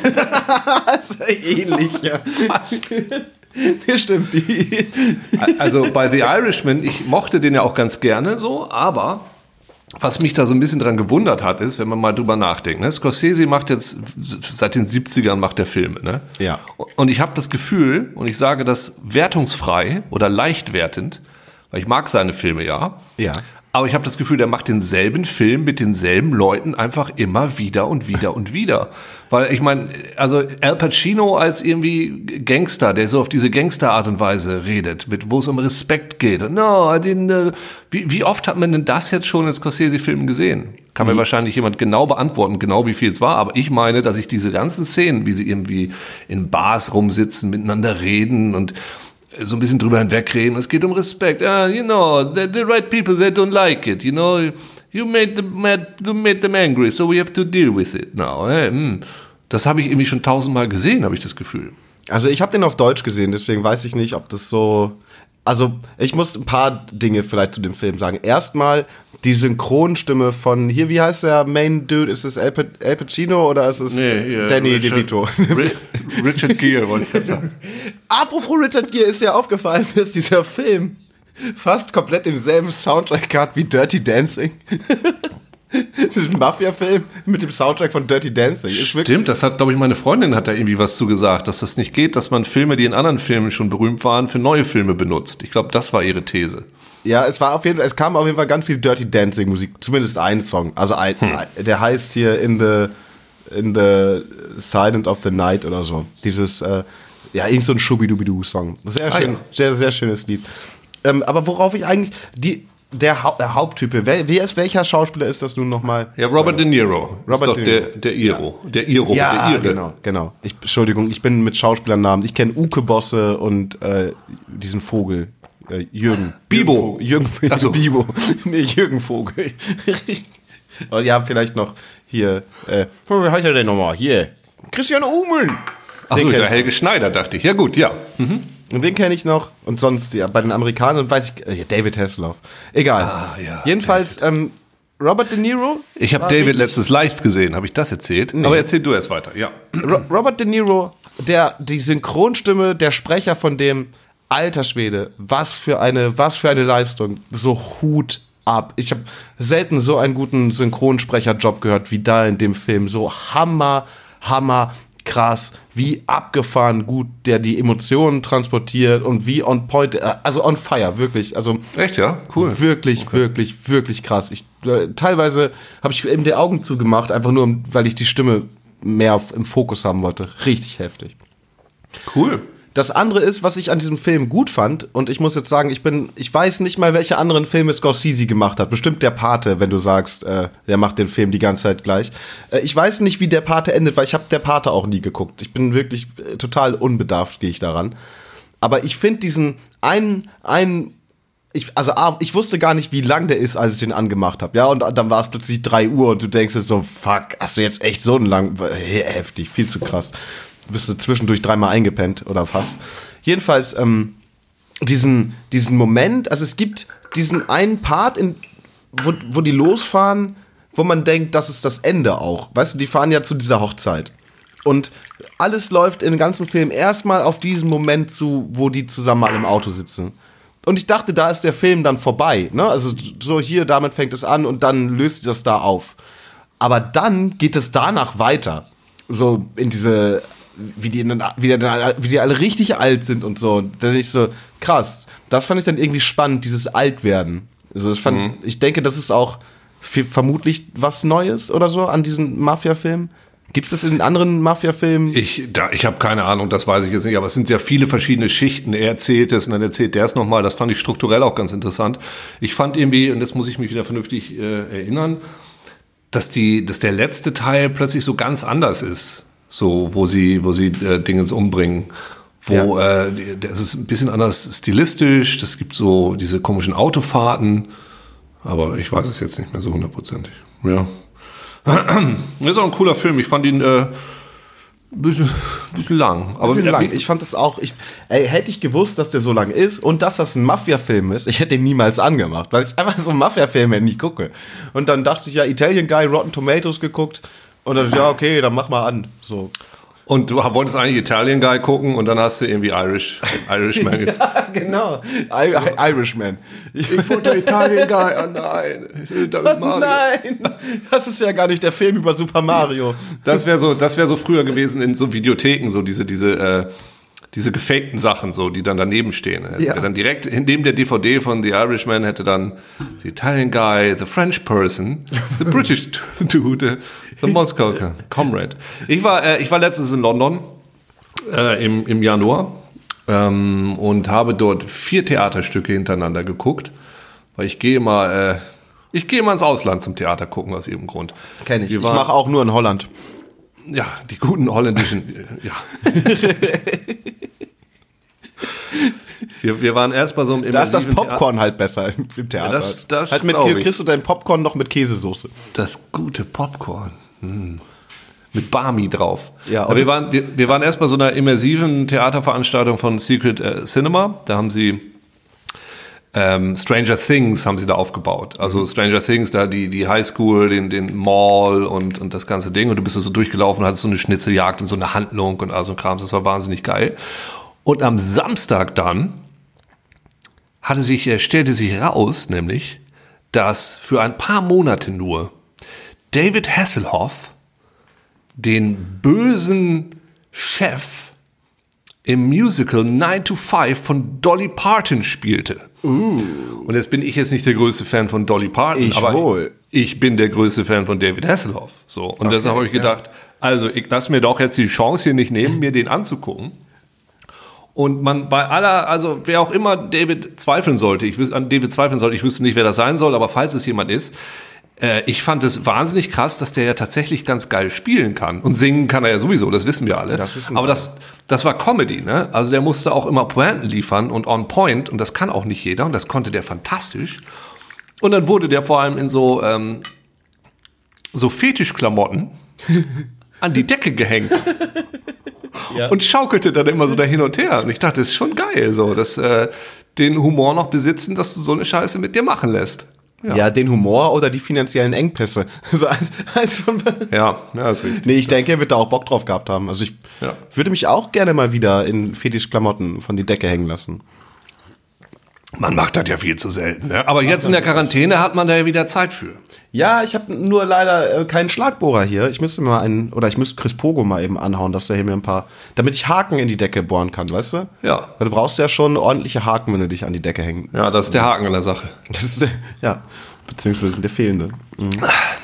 Das ist ähnlich, ja. Fast. Ja, stimmt. Die. Also bei The Irishman, ich mochte den ja auch ganz gerne so, aber was mich da so ein bisschen dran gewundert hat, ist, wenn man mal drüber nachdenkt, ne? Scorsese macht jetzt, seit den siebzigern macht er Filme, ne? Ja. Und ich habe das Gefühl, und ich sage das wertungsfrei oder leicht wertend, weil ich mag seine Filme ja, Ja. aber ich habe das Gefühl, der macht denselben Film mit denselben Leuten einfach immer wieder und wieder und wieder. Weil ich meine, also Al Pacino als irgendwie Gangster, der so auf diese Gangsterart und Weise redet, mit wo es um Respekt geht. No, den, äh, wie, wie oft hat man denn das jetzt schon in Scorsese-Filmen gesehen? Kann mir wahrscheinlich jemand genau beantworten, genau wie viel es war. Aber ich meine, dass ich diese ganzen Szenen, wie sie irgendwie in Bars rumsitzen, miteinander reden und so ein bisschen drüber hinwegreden. Es geht um Respekt. Ah, you know, the, the right people, they don't like it. You know, you made them mad, you made them angry, so we have to deal with it now. Eh, mm. Das habe ich irgendwie schon tausendmal gesehen, habe ich das Gefühl. Also ich habe den auf Deutsch gesehen, deswegen weiß ich nicht, ob das so... Also ich muss ein paar Dinge vielleicht zu dem Film sagen. Erstmal die Synchronstimme von, hier, wie heißt der Main Dude? Ist es Al, Pa- Al Pacino oder ist es hier, Danny Richard- DeVito? Ri- Richard Gere, wollte ich gerade sagen. Apropos Richard Gere, ist ja aufgefallen, dass dieser Film fast komplett denselben Soundtrack hat wie Dirty Dancing. Das ist ein Mafia-Film mit dem Soundtrack von Dirty Dancing. Ist wirklich- Stimmt, das hat, glaube ich, meine Freundin hat da irgendwie was zu gesagt, dass das nicht geht, dass man Filme, die in anderen Filmen schon berühmt waren, für neue Filme benutzt. Ich glaube, das war ihre These. Ja, es war auf jeden Fall, es kam auf jeden Fall ganz viel Dirty Dancing Musik, zumindest ein Song. Also ein, der heißt hier In the In the Silent of the Night oder so. Dieses, äh, ja, irgend so ein Schubidubidu-Song. Sehr Ah, schön, ja. sehr, sehr schönes Lied. Ähm, aber worauf ich eigentlich, die, der, Hau- der Haupttyp, wer, wer ist, welcher Schauspieler ist das nun nochmal? Ja, Robert De Niro. Robert ist doch De der, Niro. der Iro. Der Iro, Ja, der Ire. genau, genau. Ich, Entschuldigung, ich bin mit Schauspielernamen. Ich kenne Uke Bosse und äh, diesen Vogel. Äh, Jürgen. Bibo. Jürgen, Vogel. Ach so. Jürgen Bibo. Nee, Jürgen Vogel. Und ihr habt vielleicht noch hier, äh, wie heißt er denn nochmal? Hier. Christian Uhlmann. Achso, Den kenn der ich. Helge Schneider, dachte ich. Ja gut, ja. Und den kenne ich noch. Und sonst, ja, bei den Amerikanern weiß ich, äh, ja, David Hasselhoff. Egal. Ah, ja, Jedenfalls, ähm, Robert De Niro. Ich habe war David richtig- letztens live gesehen. Habe ich das erzählt? Aber erzähl du erst weiter. Ja. Ro- Robert De Niro, der, die Synchronstimme, der Sprecher von dem, alter Schwede, was für eine, was für eine Leistung. So Hut ab. Ich habe selten so einen guten Synchronsprecherjob gehört wie da in dem Film. So hammer, hammer, krass, wie abgefahren gut der die Emotionen transportiert und wie on point, äh, also on fire, wirklich. Also Echt, ja? Cool. wirklich, wirklich, wirklich krass. Ich, äh, teilweise habe ich eben die Augen zugemacht, einfach nur, um- weil ich die Stimme mehr auf, im Fokus haben wollte. Richtig heftig. Cool. Das andere ist, was ich an diesem Film gut fand, und ich muss jetzt sagen, ich bin, ich weiß nicht mal, welche anderen Filme Scorsese gemacht hat. Bestimmt der Pate, wenn du sagst, äh, der macht den Film die ganze Zeit gleich. Äh, ich weiß nicht, wie der Pate endet, weil ich habe der Pate auch nie geguckt. Ich bin wirklich äh, total unbedarft, gehe ich daran. Aber ich finde diesen einen, einen, ich, also ah, ich wusste gar nicht, wie lang der ist, als ich den angemacht habe. Ja, und dann war es plötzlich drei Uhr und du denkst dir so, fuck, hast du jetzt echt so einen lang, hey, heftig, viel zu krass. Bist du zwischendurch dreimal eingepennt oder fast. Jedenfalls, ähm, diesen, diesen Moment, also es gibt diesen einen Part, in, wo, wo die losfahren, wo man denkt, das ist das Ende auch. Weißt du, die fahren ja zu dieser Hochzeit. Und alles läuft in dem ganzen Film erstmal auf diesen Moment zu, wo die zusammen mal im Auto sitzen. Und ich dachte, da ist der Film dann vorbei. Ne? Also so hier, damit fängt es an und dann löst das da auf. Aber dann geht es danach weiter. So in diese, wie die, dann- wie, die, wie die alle richtig alt sind und so. Und dann ich so, krass. Das fand ich dann irgendwie spannend, dieses Altwerden. Also das fand, ich denke, das ist auch f- vermutlich was Neues oder so an diesen Mafia-Filmen. Gibt es das in anderen Mafia-Filmen? Ich, da, ich habe keine Ahnung, das weiß ich jetzt nicht, aber es sind ja viele verschiedene Schichten. Er erzählt es und dann erzählt der es nochmal. Das fand ich strukturell auch ganz interessant. Ich fand irgendwie, und das muss ich mich wieder vernünftig äh, erinnern, dass die, dass der letzte Teil plötzlich so ganz anders ist. So, wo sie, wo sie äh, Dingens umbringen. Wo, ja. äh, das ist ein bisschen anders stilistisch. Das gibt so diese komischen Autofahrten. Aber ich weiß es jetzt nicht mehr so hundertprozentig. Ja. Das ist auch ein cooler Film. Ich fand ihn äh, ein bisschen, bisschen lang. Aber bisschen lang. Ich fand das auch. Ich, ey, hätte ich gewusst, dass der so lang ist und dass das ein Mafia-Film ist, ich hätte ihn niemals angemacht, weil ich einfach so Mafia-Filme nicht gucke. Und dann dachte ich, ja, Italian Guy, Rotten Tomatoes geguckt. Und dann, ja, okay, dann mach mal an. So. Und du wolltest eigentlich Italian Guy gucken und dann hast du irgendwie Irish, Irishman. Ja, genau. I, I, Irishman. Ich wollte Italian Guy. Oh nein. Oh nein. Das ist ja gar nicht der Film über Super Mario. Das wäre so, das wäre so früher gewesen in so Videotheken, so diese, diese, äh, diese gefakten Sachen, so, die dann daneben stehen. Ja. Dann direkt neben der D V D von The Irishman hätte dann The Italian Guy, The French Person, The British Dude, The Moscow Comrade. Ich war, äh, ich war letztens in London äh, im, im Januar ähm, und habe dort vier Theaterstücke hintereinander geguckt, weil ich gehe mal, äh, ich gehe mal ins Ausland zum Theater gucken aus irgendeinem Grund. Kenn ich. Wir Ich waren- mache auch nur in Holland. Ja, die guten holländischen, ja. Wir, wir waren erst bei so einem Da ist das immersiven Popcorn halt besser im, im Theater. Ja, das- das halt mit glaub ich. kriegst du dein Popcorn noch mit Käsesoße. Theater. Das gute Popcorn. Hm. Mit Barmi drauf. Ja, Aber und wir, waren, wir, wir waren erst bei so einer immersiven Theaterveranstaltung von Secret äh, Cinema. Da haben sie ähm, Stranger Things haben sie da aufgebaut. Also Stranger Things, da die, die Highschool, den, den Mall und, und das ganze Ding. Und du bist da so durchgelaufen, hattest so eine Schnitzeljagd und so eine Handlung und all so ein Kram. Das war wahnsinnig geil. Und am Samstag dann hatte sich, äh, stellte sich raus, nämlich, dass für ein paar Monate nur David Hasselhoff den bösen Chef im Musical nine to five von Dolly Parton spielte. Uh. Und jetzt bin ich jetzt nicht der größte Fan von Dolly Parton, Ich aber wohl. ich bin der größte Fan von David Hasselhoff. So. Und Okay, deshalb habe ich gedacht, also ich lasse mir doch jetzt die Chance hier nicht nehmen, mir den anzugucken. Und man bei aller, also wer auch immer David zweifeln sollte, ich wüs- an David zweifeln sollte, ich wüsste nicht, wer das sein soll, aber falls es jemand ist, äh, ich fand es wahnsinnig krass, dass der ja tatsächlich ganz geil spielen kann. Und singen kann er ja sowieso, das wissen wir alle. Das wissen wir aber alle. das, das war Comedy, ne? Also der musste auch immer Pointen liefern und on point und das kann auch nicht jeder und das konnte der fantastisch. Und dann wurde der vor allem in so, ähm, so Fetischklamotten an die Decke gehängt. Ja. Und schaukelte dann immer so da hin und her. Und ich dachte, das ist schon geil, so, dass äh, den Humor noch besitzen, dass du so eine Scheiße mit dir machen lässt. Ja, Ja, den Humor oder die finanziellen Engpässe. So eins, eins von ja, ja ist richtig. Nee, ich denke, er wird da auch Bock drauf gehabt haben. Also ich Ja. würde mich auch gerne mal wieder in Fetischklamotten von die Decke hängen lassen. Man macht das ja viel zu selten. Ne? Aber jetzt in der Quarantäne hat man da ja wieder Zeit für. Ja, ich habe nur leider äh, keinen Schlagbohrer hier. Ich müsste mal einen, oder ich müsste Chris Pogo mal eben anhauen, dass der hier mir ein paar, damit ich Haken in die Decke bohren kann, weißt du? Ja. Weil du brauchst ja schon ordentliche Haken, wenn du dich an die Decke hängen. Ja, das ist der Haken an der Sache. Das ist der, ja, beziehungsweise der fehlende. Mhm.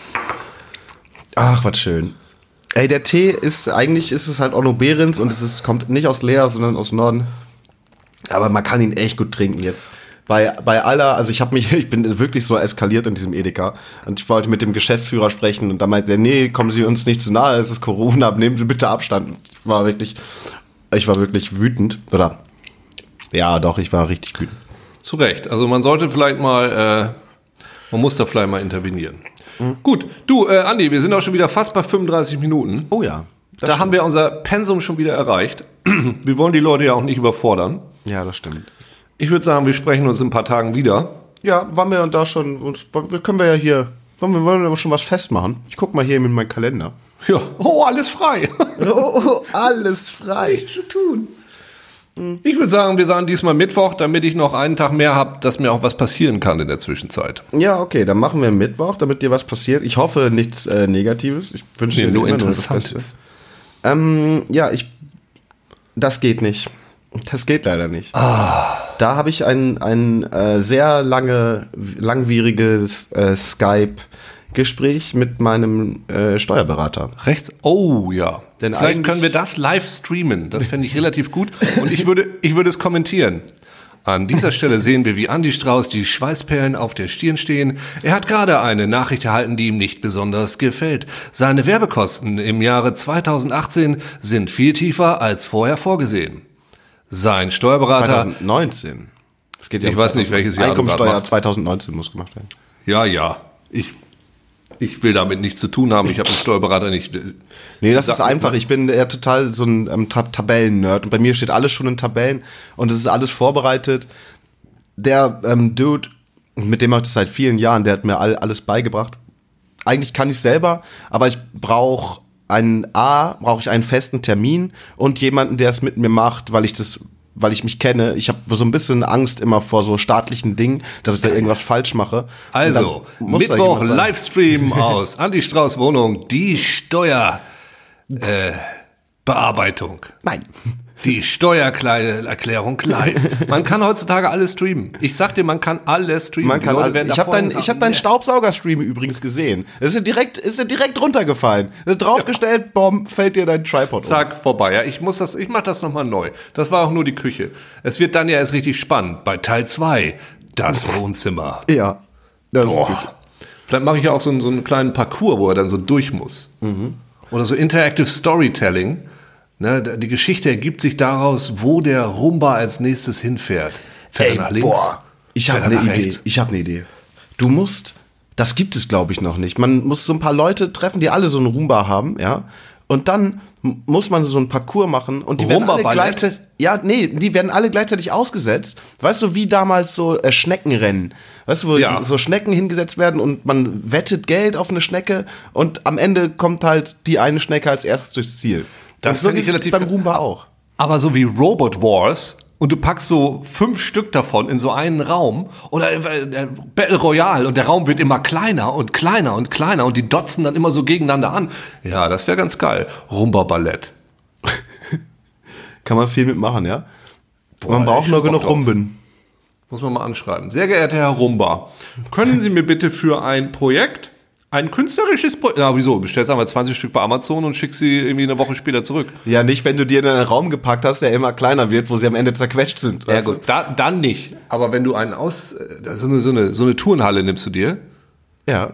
Ach, was schön. Ey, der Tee ist, eigentlich ist es halt Onno Behrens und es ist, kommt nicht aus Leer, sondern aus Norden. Aber man kann ihn echt gut trinken jetzt. Bei, bei aller, also ich habe mich, ich bin wirklich so eskaliert in diesem Edeka und ich wollte mit dem Geschäftsführer sprechen und da meinte er, nee, kommen Sie uns nicht zu nahe, es ist Corona, nehmen Sie bitte Abstand. Und ich war wirklich, ich war wirklich wütend, oder? Ja, doch, ich war richtig wütend. Zu Recht. Also man sollte vielleicht mal, äh, man muss da vielleicht mal intervenieren. Mhm. Gut, du, äh, Andi, wir sind auch schon wieder fast bei fünfunddreißig Minuten. Oh ja. Das Da haben wir unser Pensum schon wieder erreicht. Wir wollen die Leute ja auch nicht überfordern. Ja, das stimmt. Ich würde sagen, wir sprechen uns in ein paar Tagen wieder. Ja, waren wir dann da schon, uns, wir können wir ja hier, wollen wir, wollen wir schon was festmachen? Ich guck mal hier mit meinem Kalender. Ja, oh, alles frei. Oh, alles frei. zu tun. Ich würde sagen, wir sagen diesmal Mittwoch, damit ich noch einen Tag mehr habe, dass mir auch was passieren kann in der Zwischenzeit. Ja, okay, dann machen wir Mittwoch, damit dir was passiert. Ich hoffe, nichts äh, Negatives. Ich wünsche Nee, dir nur immer das Interessantes. Beste. Ähm, ja, ich, das geht nicht. Das geht leider nicht. Ah. Da habe ich ein, ein äh, sehr lange, langwieriges äh, Skype-Gespräch mit meinem äh, Steuerberater. Rechts? Oh ja. Denn Vielleicht eigentlich- können wir das live streamen. Das fände ich relativ gut. Und ich würde, ich würde es kommentieren. An dieser Stelle sehen wir, wie Andi Strauß die Schweißperlen auf der Stirn stehen. Er hat gerade eine Nachricht erhalten, die ihm nicht besonders gefällt. Seine Werbekosten im Jahre zweitausendachtzehn sind viel tiefer als vorher vorgesehen. Sein Steuerberater... zwanzig neunzehn. Es geht ja Ich um weiß nicht, welches Jahr du grad Einkommensteuer machst. zwanzig neunzehn muss gemacht werden. Ja, ja. Ich, ich will damit nichts zu tun haben. Ich habe einen Steuerberater nicht... Nee, das Sag ist mir einfach. mal. Ich bin eher total so ein ähm, Tab- Tabellen-Nerd. Und bei mir steht alles schon in Tabellen. Und es ist alles vorbereitet. Der ähm, Dude, mit dem mache ich das seit vielen Jahren, der hat mir all, alles beigebracht. Eigentlich kann ich selber, aber ich brauche einen A, brauche ich einen festen Termin und jemanden, der es mit mir macht, weil ich das, weil ich mich kenne. Ich habe so ein bisschen Angst immer vor so staatlichen Dingen, dass ich da irgendwas falsch mache. Also, Und dann muss da Mittwoch jemand sein. Livestream aus Andi Strauß Wohnung, die Steuer äh, Bearbeitung. Nein. Die Steuererklärung live. Man kann heutzutage alles streamen. Ich sag dir, man kann alles streamen. Man Die kann Leute all, werden ich da habe deinen vorhin ich sagen, hab deinen nee. Staubsauger-Stream übrigens gesehen. Das ist ja direkt, ist ja direkt runtergefallen. Ist draufgestellt, bom, fällt dir dein Tripod um. Zack, vorbei. Ja, ich muss das, ich mach das nochmal neu. Das war auch nur die Küche. Es wird dann ja erst richtig spannend. Bei Teil zwei das Wohnzimmer. Ja, das ist Boah. gut. Vielleicht mache ich ja auch so einen, so einen kleinen Parcours, wo er dann so durch muss. Oder so Interactive Storytelling. Ne, die Geschichte ergibt sich daraus, wo der Rumba als nächstes hinfährt. Fährt er nach links? boah, ich habe Fährt er eine nach Idee. rechts? Ich habe eine Idee. Du musst, das gibt es glaube ich noch nicht. Man muss so ein paar Leute treffen, die alle so einen Roomba haben, ja. Und dann m- muss man so einen Parcours machen und die werden alle Roomba-Ballett? gleichzeitig, ja, nee, die werden alle gleichzeitig ausgesetzt. Weißt du, wie damals so äh, Schneckenrennen. Weißt du, wo Ja. so Schnecken hingesetzt werden und man wettet Geld auf eine Schnecke und am Ende kommt halt die eine Schnecke als erstes durchs Ziel. Das und so find ich ist es relativ- beim Roomba auch. Aber so wie Robot Wars und du packst so fünf Stück davon in so einen Raum oder äh, Battle Royale und der Raum wird immer kleiner und kleiner und kleiner und die dotzen dann immer so gegeneinander an. Ja, das wäre ganz geil. Rumba Ballett. Kann man viel mitmachen, ja. Boah, man braucht ich nur hab Bock genug drauf. Rumben. Muss man mal anschreiben. Sehr geehrter Herr Rumba, können Sie mir bitte für ein Projekt, ein künstlerisches Projekt, na wieso, bestellst einfach zwanzig Stück bei Amazon und schickst sie irgendwie eine Woche später zurück. Ja, nicht, wenn du dir in einen Raum gepackt hast, der immer kleiner wird, wo sie am Ende zerquetscht sind. Ja weißt du? gut, da, dann nicht. Aber wenn du einen aus, äh, so eine, so eine, so eine Turnhalle nimmst du dir, Ja.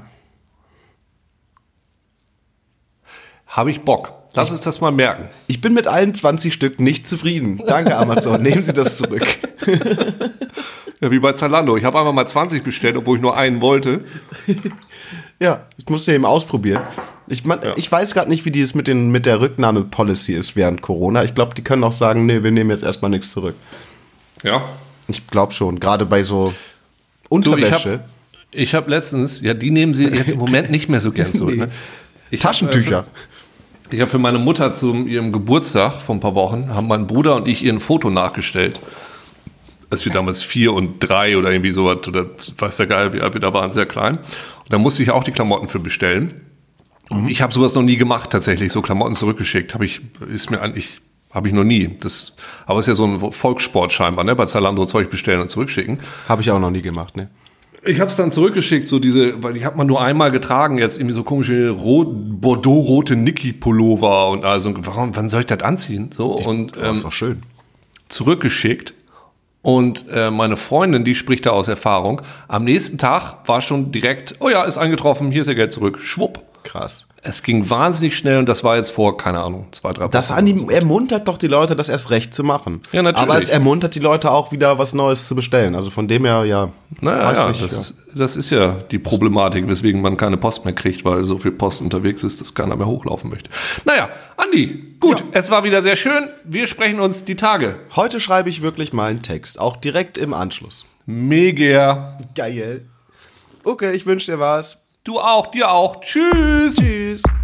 habe ich Bock. Lass uns das mal merken. Ich bin mit allen zwanzig Stück nicht zufrieden. Danke, Amazon. Nehmen Sie das zurück. Ja, wie bei Zalando. Ich habe einfach mal zwanzig bestellt, obwohl ich nur einen wollte. Ja, ich musste eben ausprobieren. Ich, man, Ja. ich weiß gerade nicht, wie die es mit, den, mit der Rücknahme-Policy ist während Corona. Ich glaube, die können auch sagen, nee, wir nehmen jetzt erstmal nichts zurück. Ja. Ich glaube schon, gerade bei so Du, ich Unterwäsche. habe ich hab letztens, ja, die nehmen sie jetzt im Moment nicht mehr so gern zurück. Nee. Ne? Ich hab, Taschentücher. äh, Ich habe für meine Mutter zu ihrem Geburtstag vor ein paar Wochen, haben mein Bruder und ich ihr ein Foto nachgestellt. Als wir damals vier und drei oder irgendwie sowas, oder weiß der Geil, wie alt wir da waren, sehr klein. Und da musste ich auch die Klamotten für bestellen. Und ich habe sowas noch nie gemacht, tatsächlich, so Klamotten zurückgeschickt. Habe ich, ist mir eigentlich, habe ich noch nie. Das, aber es ist ja so ein Volkssport scheinbar, ne? Bei Zalando Zeug bestellen und zurückschicken. Habe ich auch noch nie gemacht, ne? Ich habe es dann zurückgeschickt, so diese, weil die hat man nur einmal getragen, jetzt irgendwie so komische rot, Bordeaux-rote Niki-Pullover und also, warum, wann soll ich das anziehen? So, und Das ähm, ist doch schön. zurückgeschickt. Und äh, meine Freundin, die spricht da aus Erfahrung, am nächsten Tag war schon direkt, oh ja, ist eingetroffen, hier ist ihr Geld zurück, schwupp. Krass. Es ging wahnsinnig schnell und das war jetzt vor, keine Ahnung, zwei, drei Wochen. Das anim- ermuntert doch die Leute, das erst recht zu machen. Ja, natürlich. Aber es ermuntert die Leute auch wieder, was Neues zu bestellen. Also von dem her, ja. Naja, weiß ja, nicht, das, ja. Ist, das ist ja die Problematik, weswegen man keine Post mehr kriegt, weil so viel Post unterwegs ist, dass keiner mehr hochlaufen möchte. Naja, Andi, gut, Ja. es war wieder sehr schön. Wir sprechen uns die Tage. Heute schreibe ich wirklich mal einen Text, auch direkt im Anschluss. Mega. Geil. Okay, ich wünsche dir was. Du auch, dir auch. Tschüss. Tschüss.